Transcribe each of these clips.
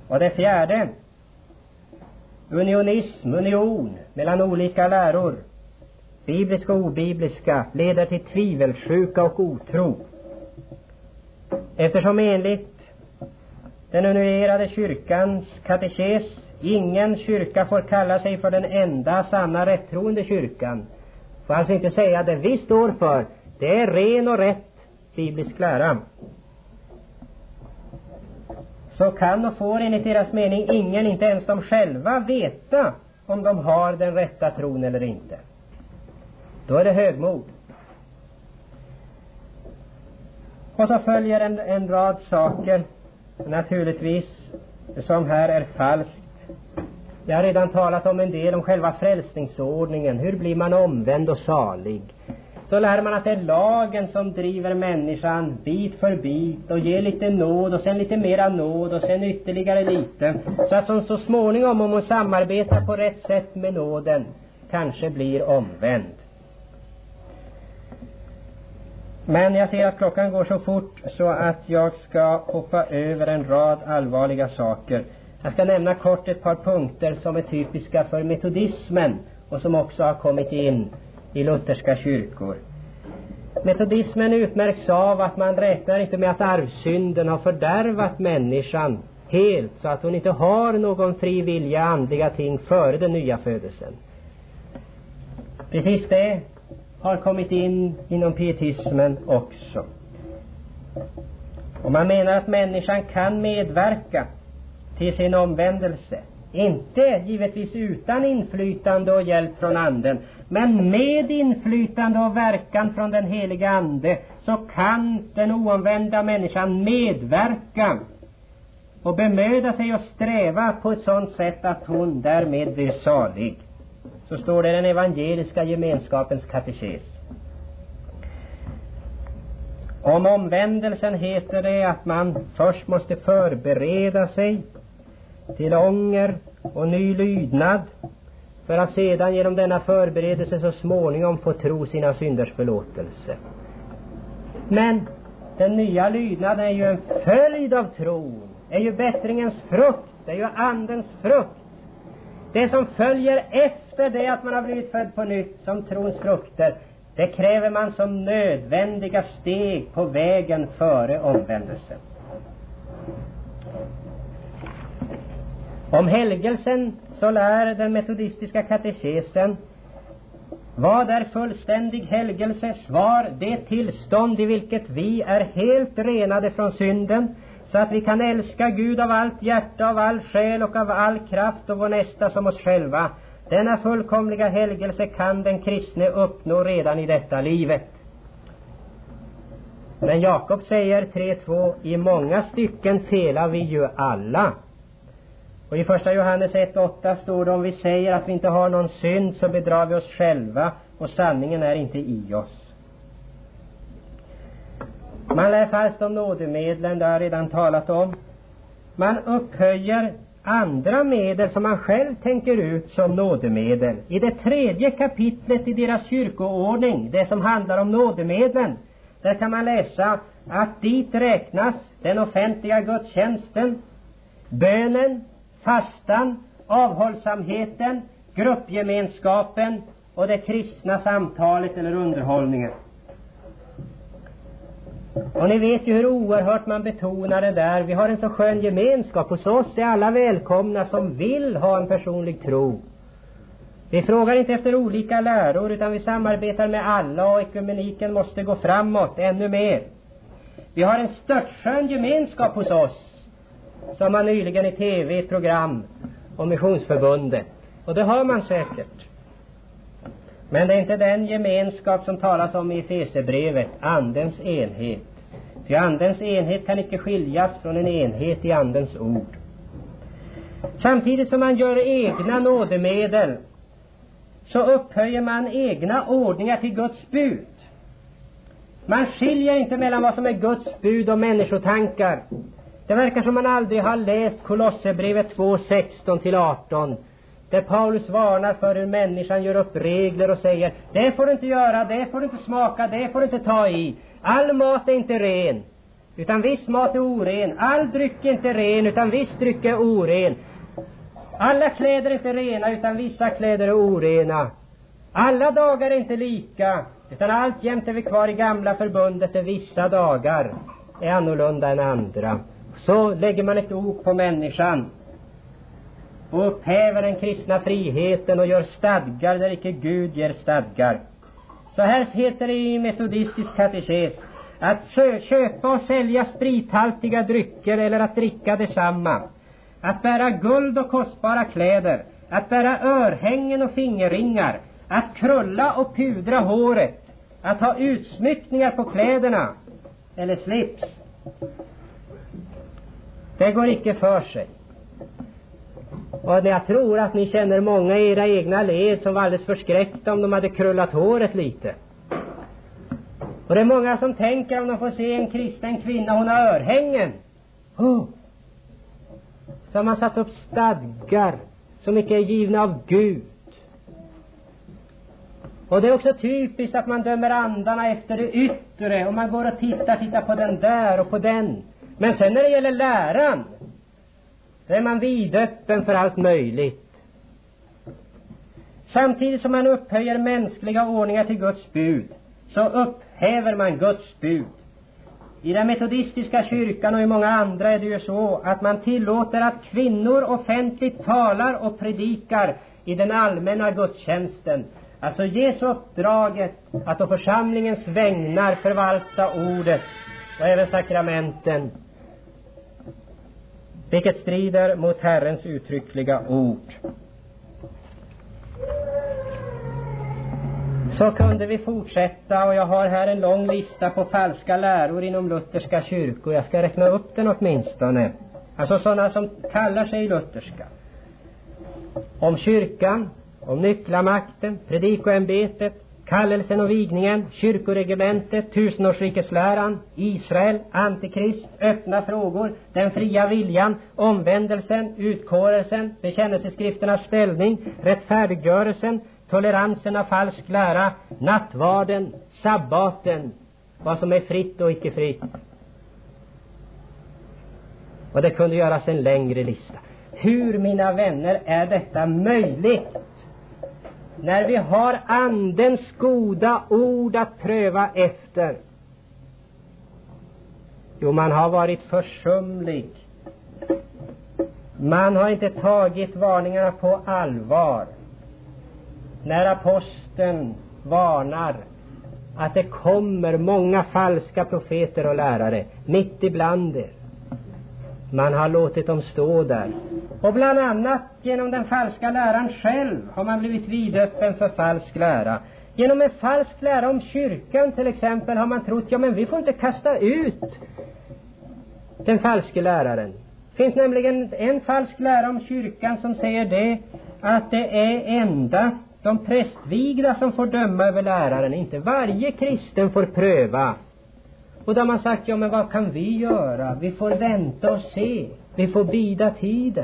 Och det fjärde, union mellan olika läror, bibliska och obibliska, leder till tvivelsjuka och otro. Eftersom enligt den unierade kyrkans katekes ingen kyrka får kalla sig för den enda sanna rättroende kyrkan, får alltså inte säga det vi står för, det är ren och rätt biblisk lära. Så kan och får enligt deras mening ingen, inte ens de själva, veta om de har den rätta tron eller inte. Då är det högmod. Och så följer en rad saker, naturligtvis, som här är falskt. Jag har redan talat om en del om själva frälsningsordningen. Hur blir man omvänd och salig? Så lär man att det är lagen som driver människan bit för bit och ger lite nåd och sen lite mera nåd och sen ytterligare lite. Så att hon så småningom, om hon samarbetar på rätt sätt med nåden, kanske blir omvänd. Men jag ser att klockan går så fort så att jag ska hoppa över en rad allvarliga saker. Jag ska nämna kort ett par punkter som är typiska för metodismen och som också har kommit in i lutherska kyrkor. Metodismen utmärks av att man räknar inte med att arvsynden har fördärvat människan helt, så att hon inte har någon fri vilja andliga ting före den nya födelsen. Precis det har kommit in inom pietismen också. Och man menar att människan kan medverka till sin omvändelse. Inte givetvis utan inflytande och hjälp från anden, men med inflytande och verkan från den heliga ande så kan den oomvända människan medverka och bemöda sig och sträva på ett sådant sätt att hon därmed blir salig. Så står det i den evangeliska gemenskapens katekes. Om omvändelsen heter det att man först måste förbereda sig till ånger och ny lydnad för att sedan genom denna förberedelse så småningom få tro sina synders förlåtelse. Men den nya lydnaden är ju en följd av tron, är ju bättringens frukt, det är ju andens frukt. Det som följer efter det att man har blivit född på nytt som trons frukter, det kräver man som nödvändiga steg på vägen före omvändelsen. Om helgelsen så lär den metodistiska katekesen: vad är fullständig helgelse? Svar: det tillstånd i vilket vi är helt renade från synden, så att vi kan älska Gud av allt hjärta, av all själ och av all kraft och vår nästa som oss själva. Denna fullkomliga helgelse kan den kristne uppnå redan i detta livet. Men Jakob säger 3:2: i många stycken felar vi ju alla. Och i första Johannes 1:8 står det: om vi säger att vi inte har någon synd så bedrar vi oss själva och sanningen är inte i oss. Man lär fast om nådemedlen, det har jag redan talat om. Man upphöjer andra medel som man själv tänker ut som nådemedel. I det 3:e kapitlet i deras kyrkoordning, det som handlar om nådemedlen, där kan man läsa att dit räknas den offentliga gudstjänsten, bönen, fastan, avhållsamheten, gruppgemenskapen och det kristna samtalet eller underhållningen. Och ni vet ju hur oerhört man betonar det där. Vi har en så skön gemenskap. Hos oss är alla välkomna som vill ha en personlig tro. Vi frågar inte efter olika läror, utan vi samarbetar med alla, och ekumeniken måste gå framåt ännu mer. Vi har en störtskön gemenskap hos oss, som man nyligen i tv ett program om missionsförbundet. Och det har man säkert. Men det är inte den gemenskap som talas om i Efesierbrevet, andens enhet. För andens enhet kan inte skiljas från en enhet i andens ord. Samtidigt som man gör egna nådemedel, så upphöjer man egna ordningar till Guds bud. Man skiljer inte mellan vad som är Guds bud och människotankar. Det verkar som man aldrig har läst Kolosserbrevet 2:16-18, där Paulus varnar för hur människan gör upp regler och säger: det får du inte göra, det får du inte smaka, det får du inte ta i. All mat är inte ren. utan viss mat är oren. All dryck är inte ren, utan viss dryck är oren. Alla kläder är inte rena, utan vissa kläder är orena. Alla dagar är inte lika, utan alltjämt är vi kvar i gamla förbundet där vissa dagar är annorlunda än andra. Så lägger man ett ok på människan och upphäver den kristna friheten och gör stadgar där icke Gud ger stadgar. Så här heter det i metodistisk katekes att köpa och sälja sprithaltiga drycker eller att dricka detsamma, att bära guld och kostbara kläder, att bära örhängen och fingerringar, att krulla och pudra håret, att ha utsmyckningar på kläderna eller slips. Det går icke för sig. Och jag tror att ni känner många i era egna led som var alldeles förskräckta om de hade krullat håret lite. Och det är många som tänker om de får se en kristen kvinna, hon har örhängen. Så har man satt upp stadgar som inte är givna av Gud. Och det är också typiskt att man dömer andarna efter det yttre. Och man går och tittar på den där och på den. Men sen när det gäller läran, då är man vidöppen för allt möjligt. Samtidigt som man upphöjer mänskliga ordningar till Guds bud, så upphäver man Guds bud. I den metodistiska kyrkan och i många andra är det ju så att man tillåter att kvinnor offentligt talar och predikar i den allmänna gudstjänsten. Alltså ges uppdraget att på församlingens vägnar förvalta ordet och även sakramenten, vilket strider mot Herrens uttryckliga ord. Så kunde vi fortsätta, och jag har här en lång lista på falska läror inom lutherska kyrkor. Jag ska räkna upp den åtminstone. Alltså sådana som kallar sig lutherska. Om kyrkan, om nycklamakten, predikoämbetet, kallelsen och vigningen, kyrkoregementet, tusenårsrikesläran, Israel, antikrist, öppna frågor, den fria viljan, omvändelsen, utkårelsen, bekännelseskrifternas ställning, rättfärdiggörelsen, toleransen av falsk lära, nattvarden, sabbaten, vad som är fritt och icke fritt. Och det kunde göras en längre lista. Hur, mina vänner, är detta möjligt? När vi har andens goda ord att pröva efter. Jo, man har varit försumlig. Man har inte tagit varningarna på allvar. När aposteln varnar att det kommer många falska profeter och lärare mitt ibland er. Man har låtit dem stå där. Och bland annat genom den falska läran själv har man blivit vidöppen för falsk lära. Genom en falsk lära om kyrkan till exempel har man trott, ja men vi får inte kasta ut den falske läraren. Det finns nämligen en falsk lära om kyrkan som säger det, att det är enda de prästvigda som får döma över läraren. Inte varje kristen får pröva. Och då har man sagt, ja men vad kan vi göra? Vi får vänta och se. Vi får bida tiden.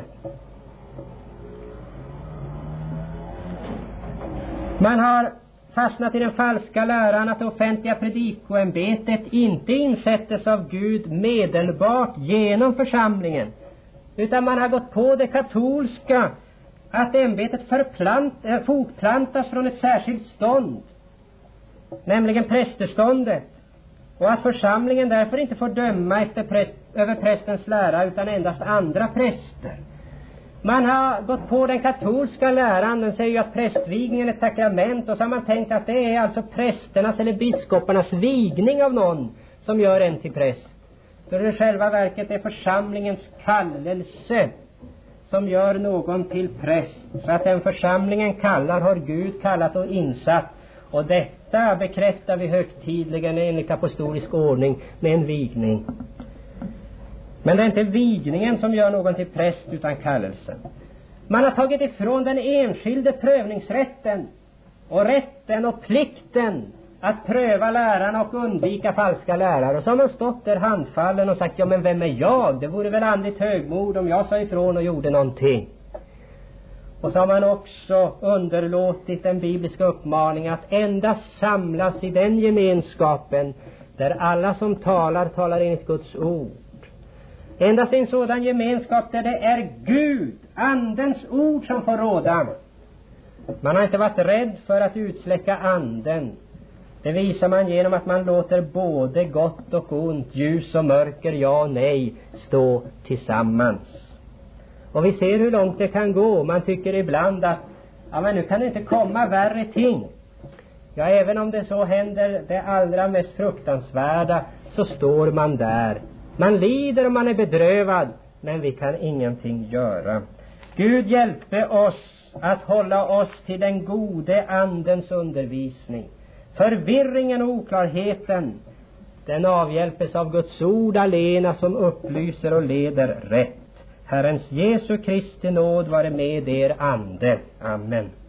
Man har fastnat i den falska läran att det offentliga predikoämbetet inte insättes av Gud medelbart genom församlingen. Utan man har gått på det katolska, att ämbetet fortplantas från ett särskilt stånd, nämligen prästeståndet, och att församlingen därför inte får döma över prästens lära utan endast andra präster. Man har gått på den katolska läran, den säger ju att prästvigningen är ett sakrament, och så har man tänkt att det är alltså prästernas eller biskoparnas vigning av någon som gör en till präst. Så det i själva verket är församlingens kallelse som gör någon till präst. Så att den församlingen kallar har Gud kallat och insatt. Och detta bekräftar vi högtidligen enligt apostolisk ordning med en vigning. Men det är inte vigningen som gör någon till präst utan kallelsen. Man har tagit ifrån den enskilde prövningsrätten och rätten och plikten att pröva lärarna och undvika falska lärare. Och så har man stått där handfallen och sagt, ja men vem är jag? Det vore väl andligt högmod om jag sa ifrån och gjorde någonting. Och så har man också underlåtit den bibliska uppmaningen att endast samlas i den gemenskapen där alla som talar enligt Guds ord. Endast en sådan gemenskap där det är Gud, Andens ord, som får råda. Man har inte varit rädd för att utsläcka anden. Det visar man genom att man låter både gott och ont, ljus och mörker, ja och nej, stå tillsammans. Och vi ser hur långt det kan gå. Man tycker ibland att men nu kan det inte komma värre ting. Ja, även om det så händer det allra mest fruktansvärda, så står man där. Man lider och man är bedrövad, men vi kan ingenting göra. Gud hjälpe oss att hålla oss till den gode andens undervisning. Förvirringen och oklarheten, den avhjälpes av Guds ord alena, som upplyser och leder rätt. Herrens Jesu Kristi nåd vare med er ande. Amen.